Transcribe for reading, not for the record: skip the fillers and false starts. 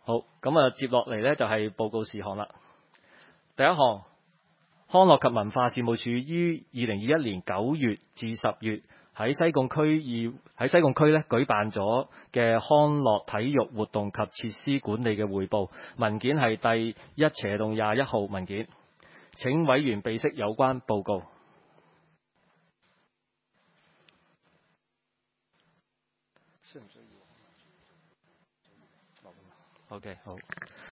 好，咁啊，接落嚟呢就係報告事項啦。第一項，康樂及文化事務署於2021年9月至10月喺西貢區咧舉辦咗嘅康樂體育活動及設施管理嘅匯報文件係第1/21號文件，請委員備悉有關報告。需唔需要？OK， 好。